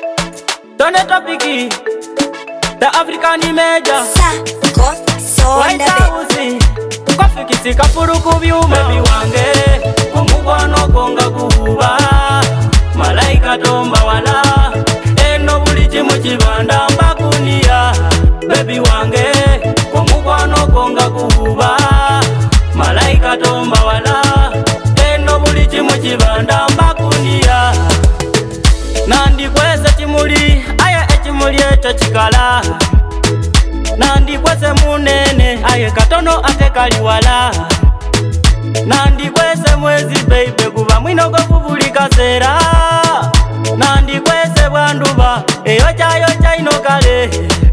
Tone Topiki, the African Major. White House, Kofi Kisika Furuku Byuma. Baby wange, kumugwano gonga kuhuba. Malaika tomba wala, eno bulichi mukibanda mbakunia. Baby wange, kumugwano gonga kuhuba. Malaika tomba wala, eno bulichi mukibanda mbakunia. Nandi kwese chimuli, aya echimuli echo chikala. Nandi kwese munene, aye katono ate kaliwala. Nandi kwese mwezi baby kuba mwinogo kubulika sera. Nandi kwese bwanduba, eyo chayo inokale.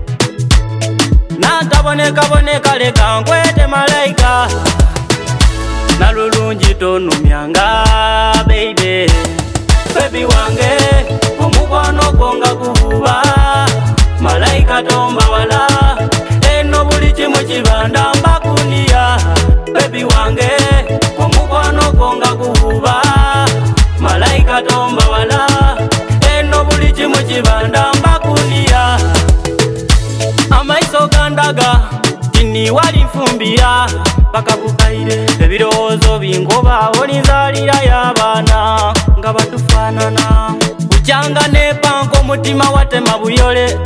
Nantaboneka leka nkwete malaika. Nalulunji tonu myanga baby. Baby wange, kumugwano gonga kuhuba. Malaika tomba wala, eno bulichi mukibanda mbakunia. Baby wange, kumugwano gonga kuhuba. Malaika tomba wala, eno bulichi mukibanda mbakunia. Amaiso gandaga, tini wali mfumbia. Paka kukaire, ebirozo bingoba olinzalira y'abaana nga batufaanana. Uchanga ne panko mutima watema buyole.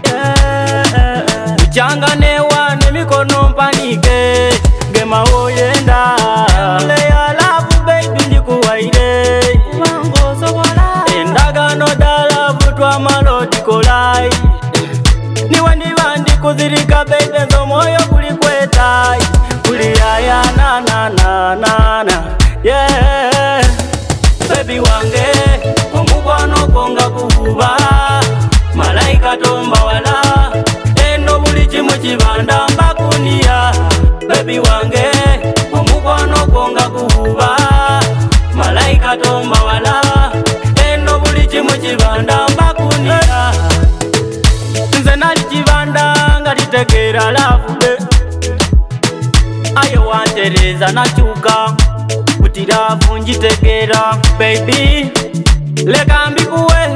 Uchanga ne wane mikono mpanike gema oyenda. Leya love baby ndikuwaire wango sobola. Endagano da love twa malodi kolai. Niwe ndibandi kuzirika baby nzo moyo kulikwetai. Kuliaya na yeah. Baby wange, kumugwano gonga kuhuba. Malaika tomba wala, eno bulichi mukibanda mbakunia. Baby wange, kumugwano gonga kuhuba. Malaika tomba wala, eno bulichi mukibanda mbakunia. Nze nali kibanda nga litegera love. Ayo wantereza nachuka, kutirafu njitegera. Baby, leka mbikuwe,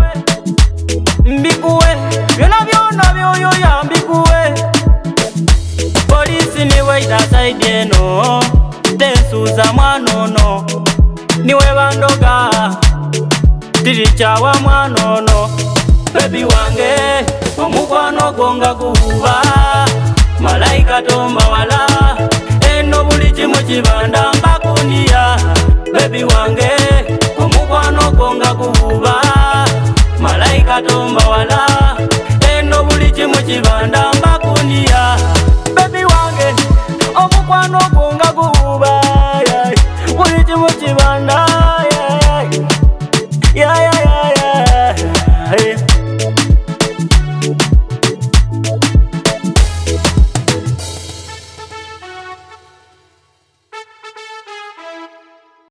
byona byoyo yambikuwe. Polisi niwe itasaidi eno, tensuza mwanono. Niwe bandoga, tirichawa mwanono. Baby wange, omugwano gonga kuhuba. Malaika tomba wala, eno bulichi mukibanda mbakunia. Baby wange, omugwano gonga kuhuba.